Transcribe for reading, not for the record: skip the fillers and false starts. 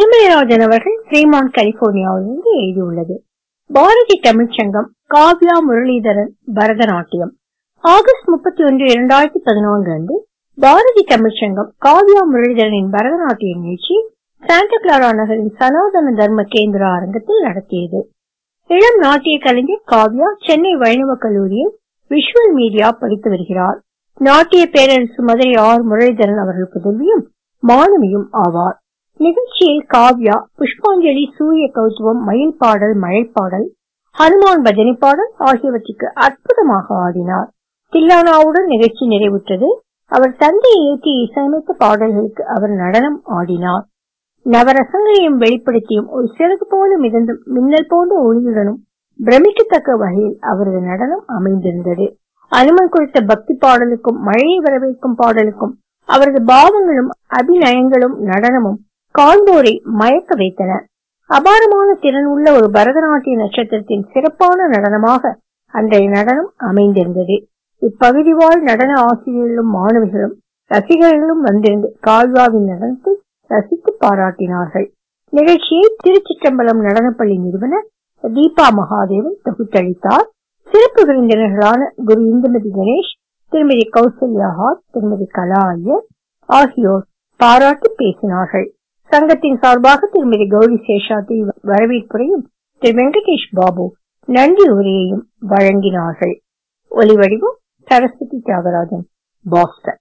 திருமலைராஜன் அவர்கள் ஃப்ரீமான்ட் கலிபோர்னியாவிலிருந்து எழுதியுள்ளது. பாரதி தமிழ்ச்சங்கம் காவ்யா முரளிதரன் பரதநாட்டியம். ஆகஸ்ட் 31, 2014 அன்று பாரதி தமிழ்ச்சங்கம் காவ்யா முரளிதரனின் பரதநாட்டிய நிகழ்ச்சி சாண்டா கிளாரா நகரின் சனாதன தர்ம கேந்திரா அரங்கத்தில் நடத்தியது. இளம் நாட்டிய கலைஞர் காவ்யா சென்னை வைணவ கல்லூரியில் விஷுவல் மீடியா படித்து வருகிறார். நாட்டிய பேரரசு மதுரை ஆர் முரளிதரன் அவர்கள் புதல்வியும் மாணவியும் ஆவார். நிகழ்ச்சியில் காவ்யா புஷ்பாஞ்சலி, சூரிய கௌத்துவம், மயில் பாடல், மழைப்பாடல், ஹனுமான் பஜனை பாடல் ஆகியவற்றுக்கு அற்புதமாக ஆடினார். தில்லானாவுடன் நிகழ்ச்சி நிறைவுற்றது. அவர் தந்தையை இயக்கி இசையமைத்த பாடல்களுக்கு அவர் நடனம் ஆடினார். நவரசங்களையும் வெளிப்படுத்தியும் ஒரு சிறகு போல மிதந்தும் மின்னல் போன்ற ஒளியுடனும் பிரமிக்கத்தக்க வகையில் அவரது நடனம் அமைந்திருந்தது. அனுமன் குறித்த பக்தி பாடலுக்கும் மழையை வரவேற்கும் பாடலுக்கும் அவரது பாவங்களும் அபிநயங்களும் நடனமும் காண்போரை மயக்க வைத்தன. அபாரமான திறன் உள்ள ஒரு பரதநாட்டிய நட்சத்திரத்தின் சிறப்பான நடனமாக அன்றைய நடனம் அமைந்திருந்தது. இப்பகுதி வாழ் நடன ஆசிரியர்களும் மாணவிகளும் ரசிகர்களும் வந்திருந்து காவ்யாவின் நடனத்தை ரசித்து பாராட்டினார்கள். நிகழ்ச்சியை திருச்சிற்றம்பலம் நடனப்பள்ளி நிறுவனர் தீபா மகாதேவன் தொகுத்தளித்தார். சிறப்பு விருந்தினர்களான குரு இந்துமதி கணேஷ், திருமதி கௌசல்யா ஹாட், திருமதி கலா ஐயர் ஆகியோர் பாராட்டி பேசினார்கள். சங்கத்தின் சார்பாக திருமதி கௌரி சேஷாத்ரி வரவேற்புரையும் திரு வெங்கடேஷ் பாபு நன்றி உரையையும் வழங்கினார்கள். ஒலிவடிவம் சரஸ்வதி தியாகராஜன், பாஸ்டன்.